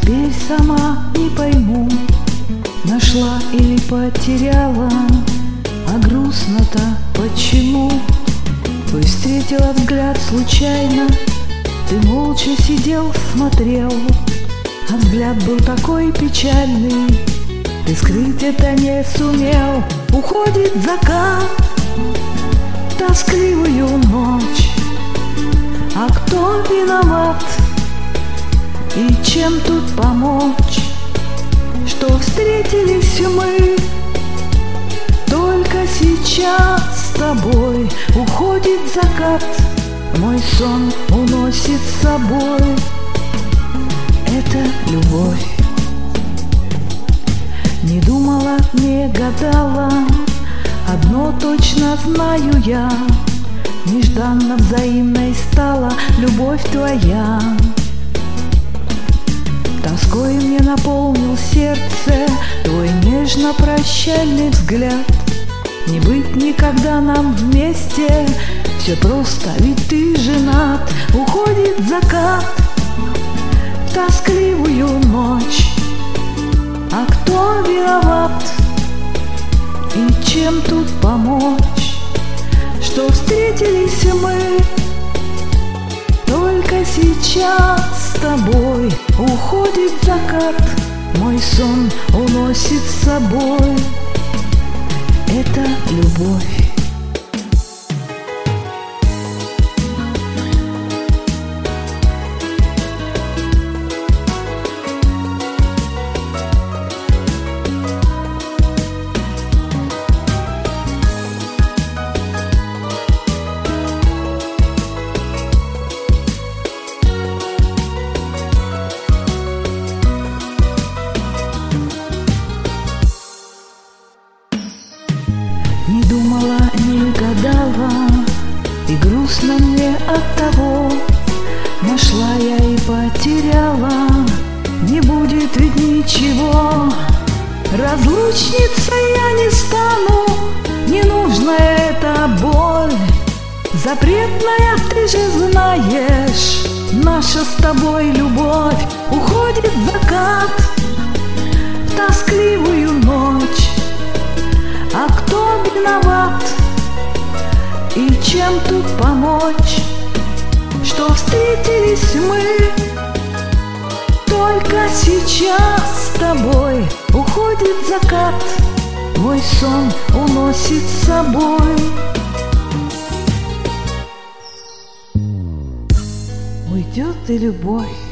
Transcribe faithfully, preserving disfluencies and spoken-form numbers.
Теперь сама не пойму, нашла или потеряла, а грустно-то почему? Твой встретила взгляд случайно, ты молча сидел, смотрел, а взгляд был такой печальный, ты скрыть это не сумел. Уходит закат, тоскливую ночь, а кто виноват и чем тут помочь? Что встретились мы только сейчас с тобой. Уходит закат, мой сон уносит с собой. Это любовь. Не думала, не гадала, одно точно знаю я: нежданно взаимной стала любовь твоя. Тоской мне наполнил сердце твой нежно-прощальный взгляд. Не быть никогда нам вместе, все просто, ведь ты женат. Уходит закат, тоскливую ночь, а кто виноват и чем тут помочь? Что встретились мы только сейчас с тобой. Уходит закат, мой сон уносит с собой. Это любовь. Не думала, не гадала, и грустно мне от того. Нашла я и потеряла, не будет ведь ничего. Разлучница я не стану, не нужна эта боль. Запретная, ты же знаешь, наша с тобой любовь. Уходит закат, тоскливую ночь, а кто виноват и чем тут помочь? Что встретились мы только сейчас с тобой. Уходит закат, мой сон уносит с собой. Уйдет и любовь.